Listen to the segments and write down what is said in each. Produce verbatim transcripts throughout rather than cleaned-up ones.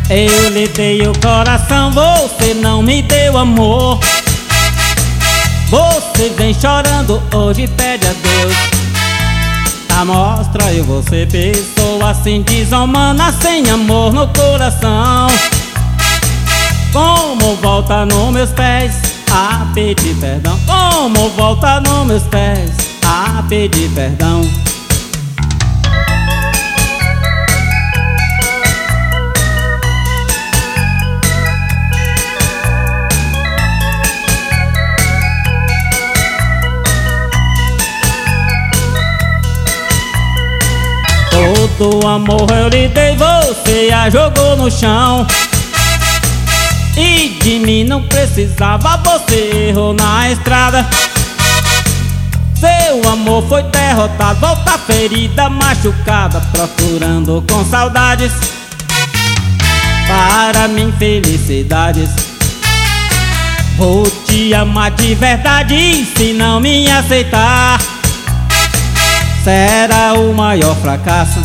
Eu lhe dei o coração, você não me deu amor. Você vem chorando, hoje pede a Deus a mostra e você pessoa assim desumana, sem amor no coração. Como volta nos meus pés a pedir perdão? Como volta nos meus pés a pedir perdão? Todo amor eu lhe dei, você a jogou no chão. E de mim não precisava, você errou na estrada. Seu amor foi derrotado, volta ferida, machucada, procurando com saudades para mim felicidades. Vou te amar de verdade e se não me aceitar, será o maior fracasso.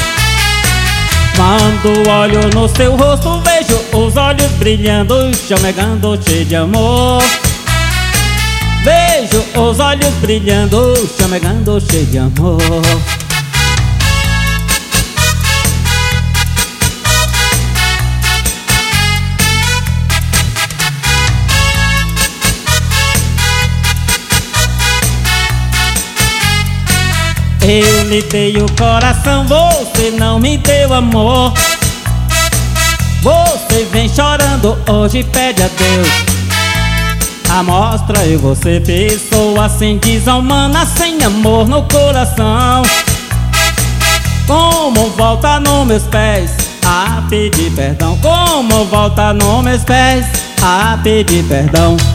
Quando olho no seu rosto, vejo os olhos brilhando, chamegando cheio de amor. Vejo os olhos brilhando, chamegando cheio de amor. Eu lhe dei o coração, você não me deu amor. Você vem chorando, hoje pede a Deus a mostra e você pessoa assim desumana, sem amor no coração. Como volta nos meus pés a pedir perdão? Como volta nos meus pés a pedir perdão?